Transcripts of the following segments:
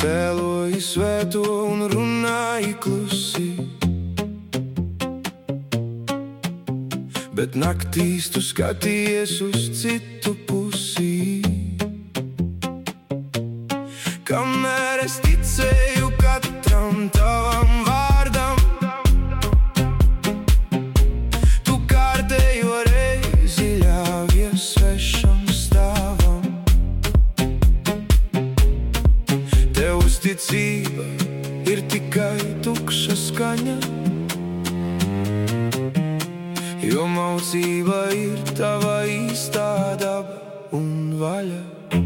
Tēloji svēto un runāji klusi, bet naktīs tu skaties uz citu pusi. Kamēr es ticēju katram tavam vārdam, tu kārtējo reizi ļāvies svešam stāvam. Tev uzticība ir tikai tukša skaņa, jo maucība ir tava īstā daba un vaļa.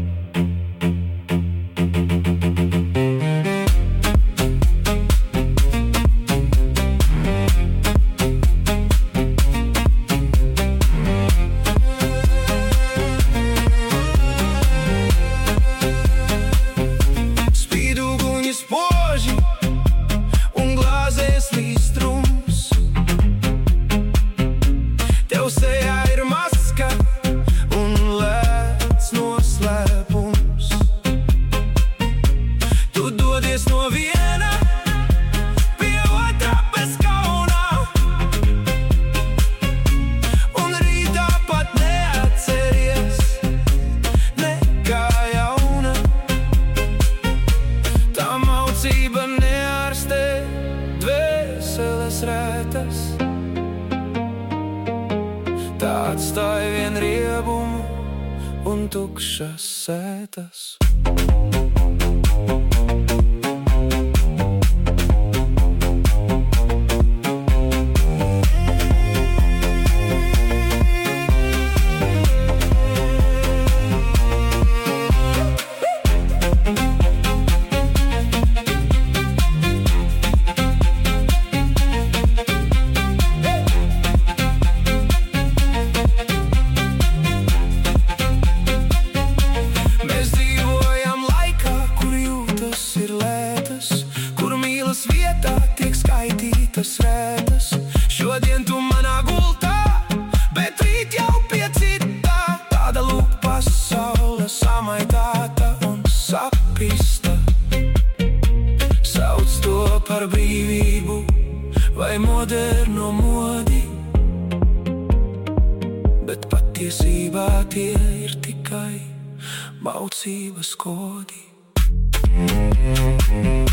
Spoži un glāzēs līstrums, tev sejā ir maska un lēts noslēpums. Tu dodies no viena pie otrā bez kaunā, un rītā pat neatceries nekā jauna. Tā maucība neārstē dvēseles rētas, tā atstāja vien riebumu un tukšas sētas. Vietā tiek skaitītas rētas. Šodien tu manā gultā, bet rīt jau pie citā. Tāda lūk pasaule samaitāta un sapista. Sauc to par brīvību vai moderno modi, bet patiesībā tie ir tikai maucības kodi.